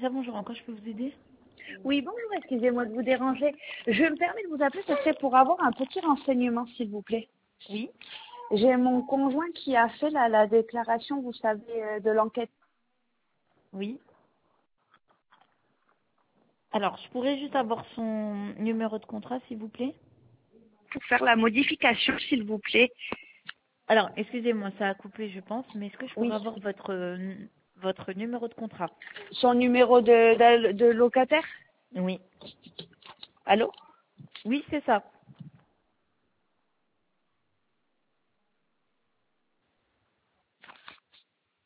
Vanessa, bonjour. En quoi je peux vous aider? Oui, bonjour, excusez-moi de vous déranger. Je me permets de vous appeler, ce serait pour avoir un petit renseignement, s'il vous plaît. Oui. J'ai mon conjoint qui a fait la déclaration, vous savez, de l'enquête. Oui. Alors, je pourrais juste avoir son numéro de contrat, s'il vous plaît? Pour faire la modification, s'il vous plaît. Alors, excusez-moi, ça a coupé, je pense, mais est-ce que je Oui. pourrais avoir votre numéro de contrat? Son numéro de locataire? Oui. Allô? Oui, c'est ça.